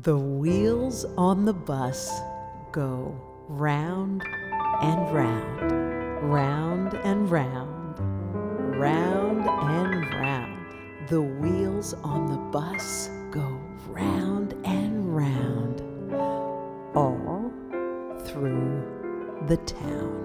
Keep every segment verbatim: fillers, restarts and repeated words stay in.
The wheels on the bus go round and round, round and round, round and round. The wheels on the bus go round and round, all through the town.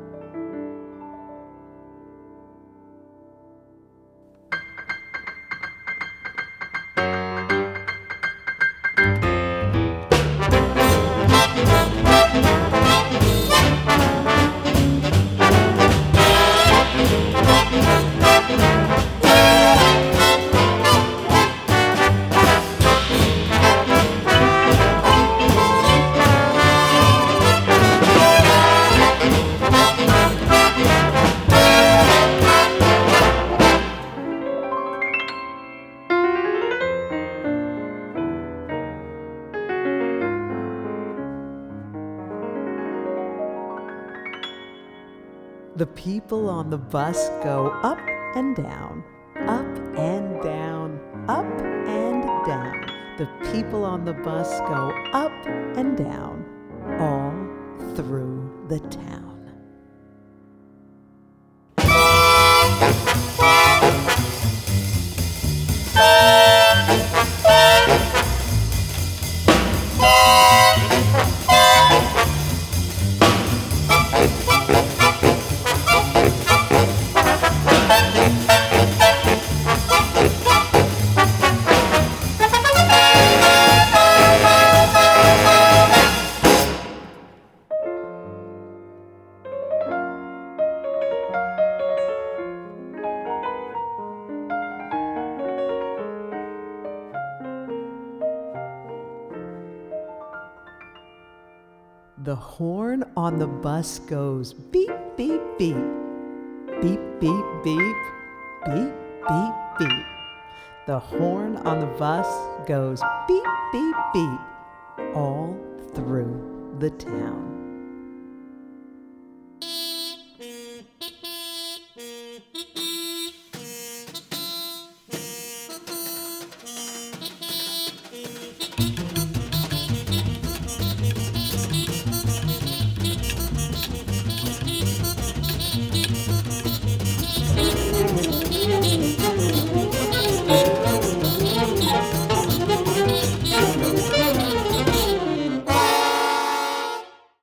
The people on the bus go up and down, up and down, up and down. The people on the bus go up and down, all through the town. The horn on the bus goes beep, beep, beep, beep, beep, beep, beep, beep, beep. The horn on the bus goes beep, beep, beep, all through the town.